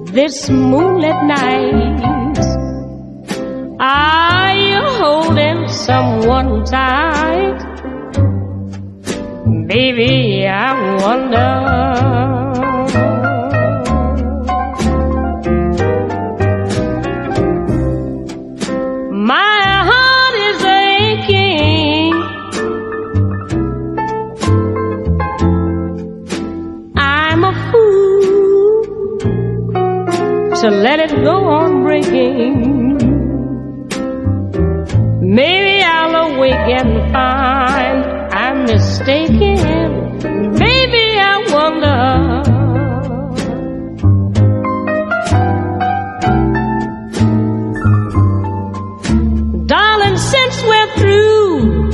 this moonlit night? Are you holding someone tight? Baby, I wonder. My heart is aching. I'm a fool to let it go on breaking. Maybe I'll awake and find I'm mistaken. Baby, I wonder. Darling, since we're through,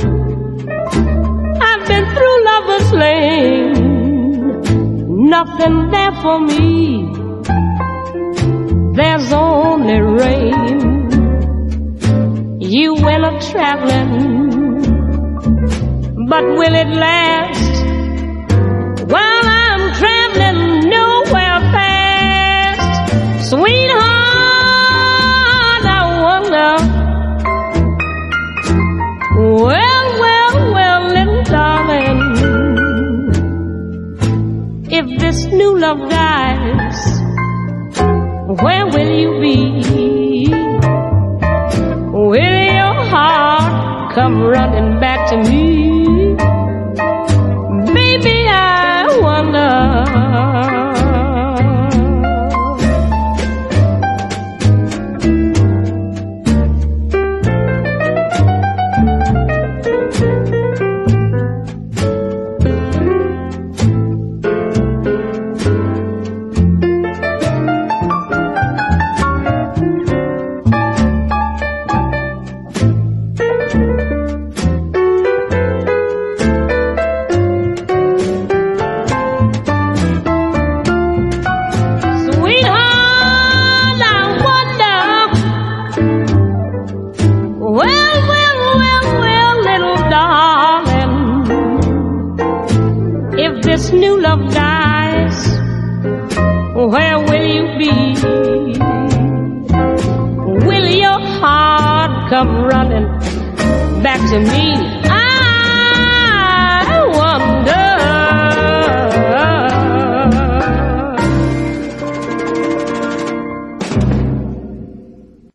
I've been through Lover's Lane. Nothing there for me. There's only rain. You went a-traveling, but will it last? While I'm traveling nowhere fast, sweetheart, I wonder. Well, well, well, little darling, if this new love dies, where will you be? Will your heart come running back to me? Baby, I wonder. This new love dies, where will you be? Will your heart come running back to me?